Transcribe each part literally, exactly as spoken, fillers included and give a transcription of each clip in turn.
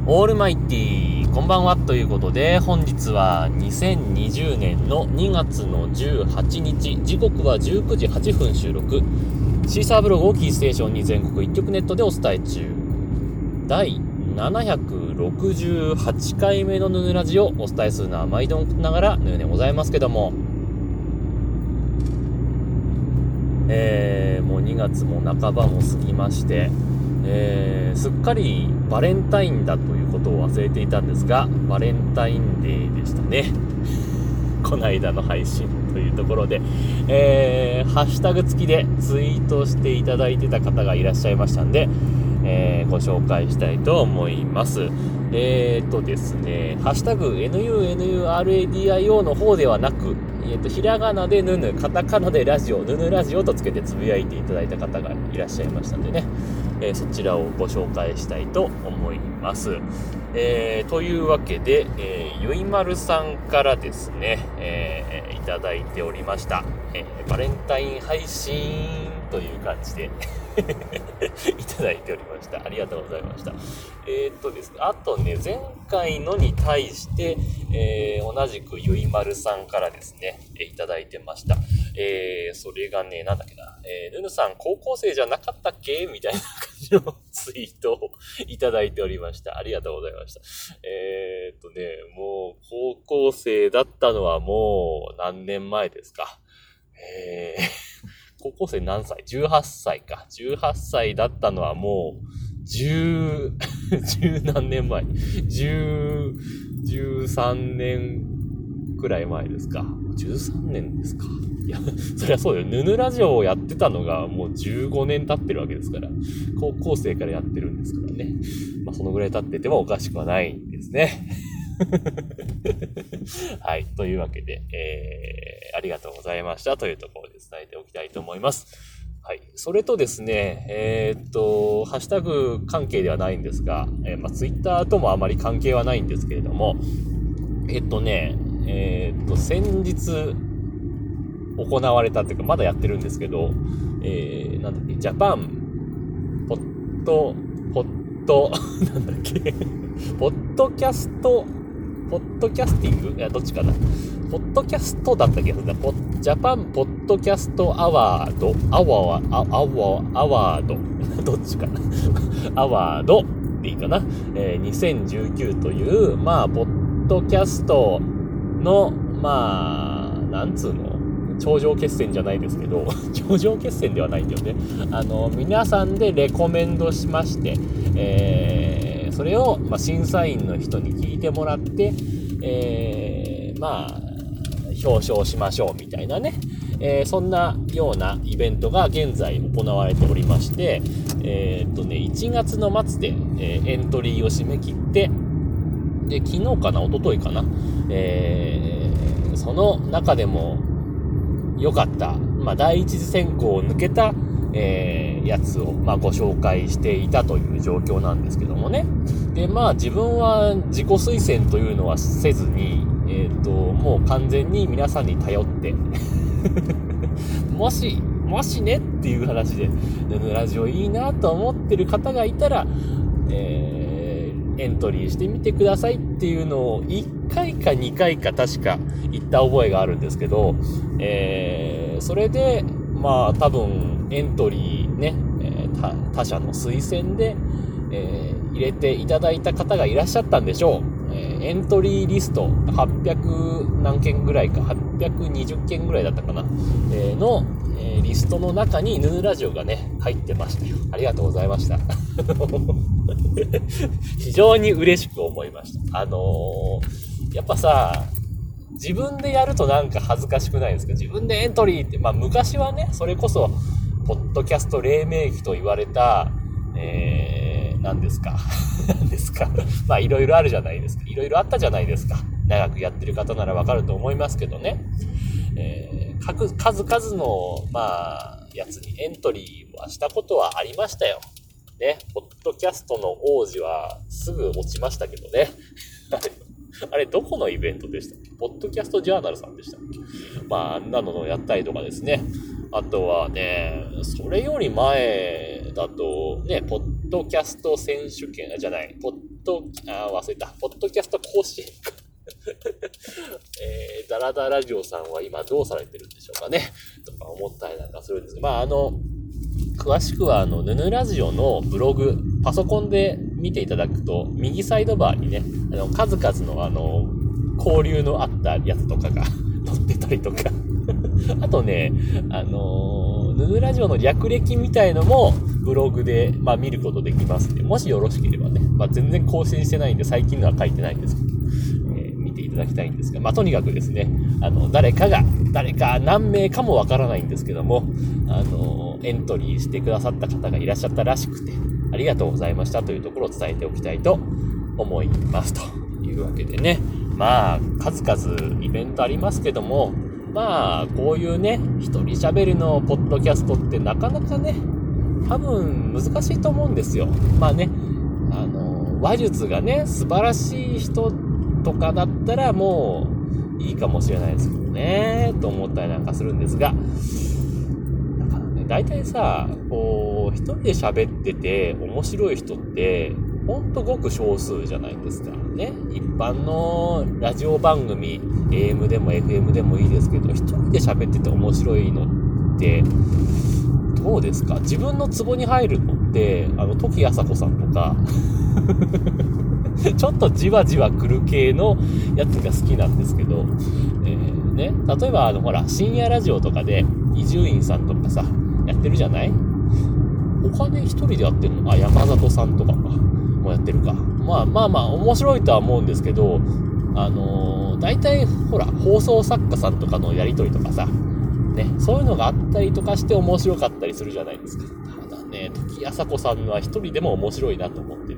オールマイティーこんばんはということで、本日はにせんにじゅうねんのにがつのじゅうはちにち、時刻はじゅうくじはっぷん収録。シーサーブログをキーステーションに全国一曲ネットでお伝え中、第ななひゃくろくじゅうはちかいめのヌヌラジオをお伝えするのは毎度ながらヌーでございますけども、えー、もうにがつも半ばも過ぎまして、えー、すっかりバレンタインだということを忘れていたんですが、バレンタインデーでしたねこの間の配信というところで、えー、ハッシュタグ付きでツイートしていただいてた方がいらっしゃいましたんで、えー、ご紹介したいと思います。えーとですね、ハッシュタグ エヌユーエヌユーアールエーディーアイオー の方ではなく、えーと、ひらがなでヌヌ、カタカナでラジオ、ヌヌラジオとつけてつぶやいていただいた方がいらっしゃいましたんでね、えー、そちらをご紹介したいと思います。えー、というわけで、えー、ゆいまるさんからですね、えー、いただいておりました、えー、バレンタイン配信という感じでいただいておりました。ありがとうございました。えー、っとですね、あとね、前回のに対して、えー、同じくゆいまるさんからですね、えー、いただいてました。えー、それがね、なんだっけな、えー、ぬぬさん高校生じゃなかったっけみたいな感じのツイートをいただいておりました。ありがとうございました。えー、っとね、もう高校生だったのはもう何年前ですか。えー高校生何歳 ?じゅうはっさいか。じゅうはっさいだったのはもう、十、十何年前。十、十三年くらい前ですか。十三年ですか。いや、そりゃそうよ。ヌヌラジオをやってたのがもうじゅうごねん経ってるわけですから。高校生からやってるんですからね。まあそのぐらい経っててもおかしくはないんですね。はい。というわけで、えー、ありがとうございましたというところで伝えておきたいと思います。はい。それとですね、えー、っと、ハッシュタグ関係ではないんですが、えー、まあ、ツイッターともあまり関係はないんですけれども、えー、っとね、えー、っと、先日行われたっていうか、まだやってるんですけど、えー、なんだっけ、ジャパン、ポッド、ポッド、なんだっけ、ポッドキャスト、ポッドキャスティングいや、どっちかな。ポッドキャストだったっけど、ポジャパンポッドキャストアワード、アワー、アワー、アワード、どっちかな。アワードでいいかな。えー、にせんじゅうきゅうという、まあ、ポッドキャストの、まあ、なんつうの頂上決戦じゃないですけど、頂上決戦ではないんだよね。あの、皆さんでレコメンドしまして、えー、それを、まあ、審査員の人に聞いてもらって、えー、まあ、表彰しましょうみたいなね、えー、そんなようなイベントが現在行われておりまして、えー、っとね、いちがつの末で、えー、エントリーを締め切って、で、昨日かな、一昨日かな、えー、その中でも良かった、まあ、第一次選考を抜けた、えー、やつを、まあ、ご紹介していたという状況なんですけどもね。で、まあ、自分は自己推薦というのはせずに、えっと、もう完全に皆さんに頼って、もし、もしねっていう話で、ヌヌラジオいいなと思ってる方がいたら、えー、エントリーしてみてくださいっていうのをいっかいかにかいか確か言った覚えがあるんですけど、えー、それで、まあ多分エントリーね、えー、他, 他社の推薦で、えー、入れていただいた方がいらっしゃったんでしょう。えー、エントリーリストはっぴゃく何件ぐらいか、はっぴゃくにじゅっけんぐらいだったかな、えー、の、えー、リストの中にヌヌラジオがね入ってましたよ。ありがとうございました非常に嬉しく思いました。あのー、やっぱさ、自分でやるとなんか恥ずかしくないですか？自分でエントリーって、まあ昔はね、それこそポッドキャスト黎明期と言われた、えー、何ですか何ですかまあいろいろあるじゃないですか。いろいろあったじゃないですか。長くやってる方ならわかると思いますけどね。えー、数々のまあやつにエントリーはしたことはありましたよ。ね、ポッドキャストの王子はすぐ落ちましたけどね。あれどこのイベントでしたっけ？ポッドキャストジャーナルさんでしたっけ？まああんなのをやったりとかですね。あとはね、それより前だとね、ポッドキャスト選手権じゃない、ポッド、あー忘れた、ポッドキャスト甲子園か。えー、ダラダラジオさんは今どうされてるんでしょうかね。とか思ったりなんかするんですが、まああの、詳しくはあの、ヌヌラジオのブログ、パソコンで見ていただくと、右サイドバーにね、あの、数々のあの、交流のあったやつとかが載ってたりとか、あとね、あのー、ヌヌラジオの略歴みたいのもブログで、まあ、見ることできますので、もしよろしければね、まあ、全然更新してないんで最近のは書いてないんですけど、えー、見ていただきたいんですが、まあ、とにかくですね、あの、誰かが、誰か何名かもわからないんですけども、あのー、エントリーしてくださった方がいらっしゃったらしくて、ありがとうございましたというところを伝えておきたいと思いますというわけでね、まあ、数々イベントありますけども、まあ、こういうね、一人喋りのポッドキャストってなかなかね、多分難しいと思うんですよ。まあね、あの、話術がね、素晴らしい人とかだったらもういいかもしれないですけどね、と思ったりなんかするんですが、だからね、大体さ、こう、一人で喋ってて面白い人って、ほんとごく少数じゃないですかね。一般のラジオ番組、エーエム でも エフエム でもいいですけど、一人で喋ってて面白いのって、どうですか？自分のツボに入るのって、あの、時あさこさんとか、ちょっとじわじわ来る系のやつが好きなんですけど、えー、ね、例えばあの、ほら、深夜ラジオとかで、伊集院さんとかさ、やってるじゃない？他ね、一人でやってるの？あ、山里さんとかか。もやってるか。まあまあまあ面白いとは思うんですけど、あのー、大体ほら放送作家さんとかのやりとりとかさ、ね、そういうのがあったりとかして面白かったりするじゃないですか。ただね、時あさこさんは一人でも面白いなと思ってる。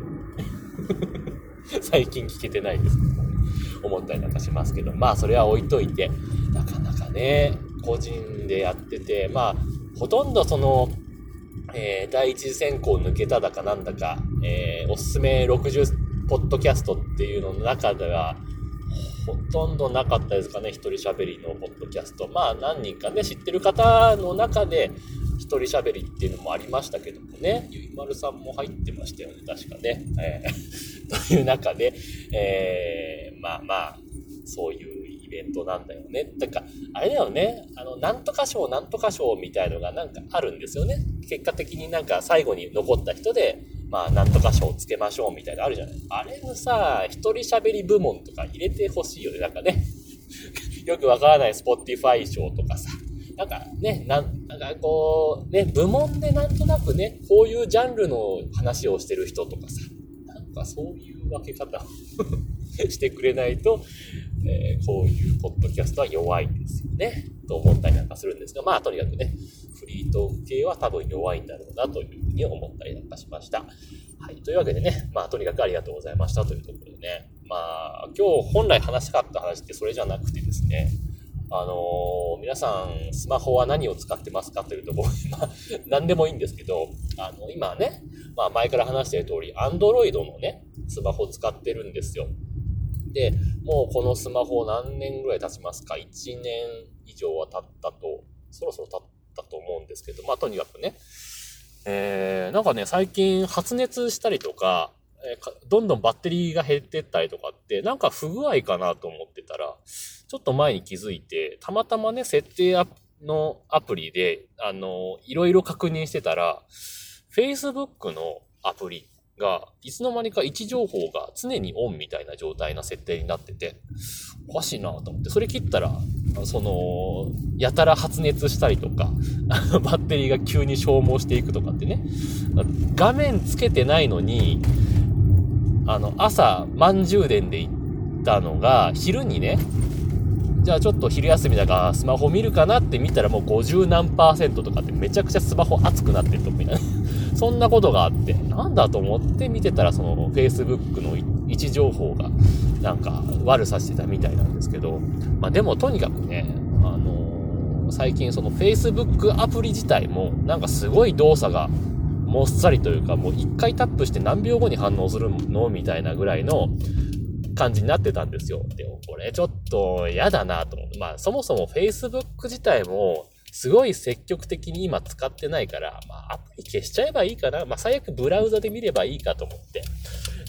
最近聞けてないですけど、思ったりなんかしますけど、まあそれは置いといて、なかなかね、個人でやってて、まあほとんどそのえー、第一次選考抜けただかなんだか、えー、おすすめろくじゅうポッドキャストっていうのの中ではほとんどなかったですかね。一人喋りのポッドキャスト、まあ何人かね知ってる方の中で一人喋りっていうのもありましたけどもね、ゆいまるさんも入ってましたよね、確かね、えー、という中で、えー、まあまあそういうイベントなんだよね。だからあれだよね、あのなんとか賞なんとか賞みたいのがなんかあるんですよね。結果的になんか最後に残った人でまあなんとか賞をつけましょうみたいなのあるじゃない。あれのさ、一人喋り部門とか入れてほしいよね。なんかねよくわからない Spotify 賞とかさ、なんかね、な ん, なんかこうね、部門でなんとなくね、こういうジャンルの話をしてる人とかさ、なんかそういう分け方をしてくれないと、えー、こういうポッドキャストは弱いんですよねと思ったりなんかするんですが、まあとにかくね、フリートーク系は多分弱いんだろうなというふうに思ったりなんかしました。はい、というわけでね、まあとにかくありがとうございましたというところでね、まあ今日本来話したかった話ってそれじゃなくてですね、あのー、皆さんスマホは何を使ってますかというところで、まあ何でもいいんですけど、あの今ね、まあ前から話している通り Android のねスマホを使ってるんですよ。で、もうこのスマホ何年ぐらい経ちますか？いちねん以上は経ったと、そろそろ経ったと思うんですけど、まあとにかくね、えー、なんかね、最近発熱したりとか、えー、どんどんバッテリーが減ってったりとかって、なんか不具合かなと思ってたら、ちょっと前に気づいて、たまたまね、設定のアプリで、あの、いろいろ確認してたら、Facebook のアプリが、いつの間にか位置情報が常にオンみたいな状態な設定になってて、おかしいなと思って、それ切ったら、その、やたら発熱したりとか、バッテリーが急に消耗していくとかってね、画面つけてないのに、あの、朝、満充電で行ったのが、昼にね、じゃあちょっと昼休みだからスマホ見るかなって見たらもうごじゅうなんパーセントとかってめちゃくちゃスマホ熱くなってるとみたいなそんなことがあって、なんだと思って見てたら、その Facebook の位置情報がなんか悪さしてたみたいなんですけど、まあでもとにかくね、あのー、最近その Facebook アプリ自体もなんかすごい動作がもっさりというか、もう一回タップして何秒後に反応するのみたいなぐらいの感じになってたんですよ。でもこれちょっと嫌だなと思って、まあそもそも Facebook 自体もすごい積極的に今使ってないから、まあアプリ消しちゃえばいいかな。まあ最悪ブラウザで見ればいいかと思って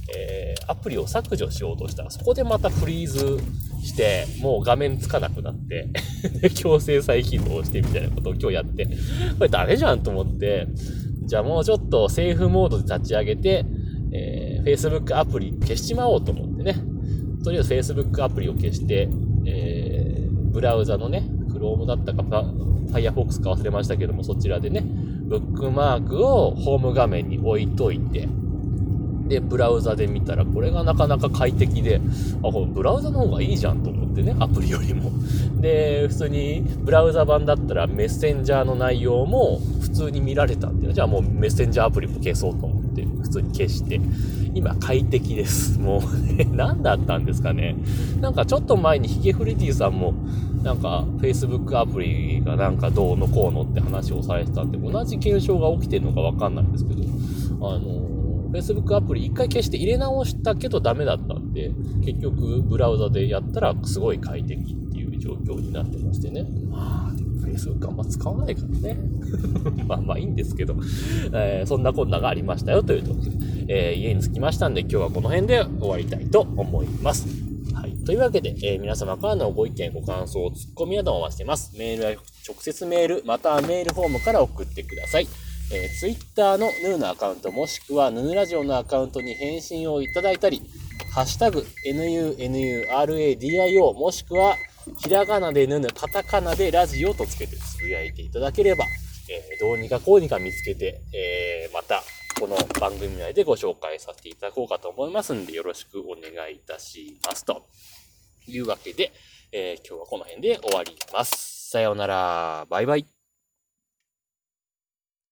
えー、アプリを削除しようとしたら、そこでまたフリーズして、もう画面つかなくなって、強制再起動してみたいなことを今日やって、これダメじゃんと思って、じゃあもうちょっとセーフモードで立ち上げて、えー、Facebook アプリ消しちまおうと思ってね。とりあえず Facebook アプリを消して、えー、ブラウザのね、Chrome だったか Firefox か忘れましたけども、そちらでね、ブックマークをホーム画面に置いといて、で、ブラウザで見たら、これがなかなか快適で、あ、このブラウザの方がいいじゃんと思ってね、アプリよりも。で、普通にブラウザ版だったらメッセンジャーの内容も普通に見られたんで、じゃあもうメッセンジャーアプリも消そうと思って、普通に消して、今快適です。もうね、何だったんですかね。なんかちょっと前にヒゲフレディさんも、なんか Facebook アプリがなんかどうのこうのって話をされてたんで、同じ現象が起きてるのかわかんないんですけど、あの、Facebook アプリ一回消して入れ直したけどダメだったんで、結局ブラウザでやったらすごい快適っていう状況になってましてね。まあ、Facebook あんま使わないからね。まあまあいいんですけど、えー、そんなこんながありましたよというところで、えー、家に着きましたんで今日はこの辺で終わりたいと思います。はい。というわけで、えー、皆様からのご意見、ご感想、ツッコミなどをお待ちしています。メールは直接メール、またはメールフォームから送ってください。えー、Twitter のヌーのアカウントもしくはヌーラジオのアカウントに返信をいただいたり、ハッシュタグ エヌユーエヌユーアールエーディーアイオー もしくはひらがなでヌヌ、カタカナでラジオとつけてつぶやいていただければ、えー、どうにかこうにか見つけて、えー、またこの番組内でご紹介させていただこうかと思いますんでよろしくお願いいたします。というわけで、えー、今日はこの辺で終わります。さようなら。バイバイ。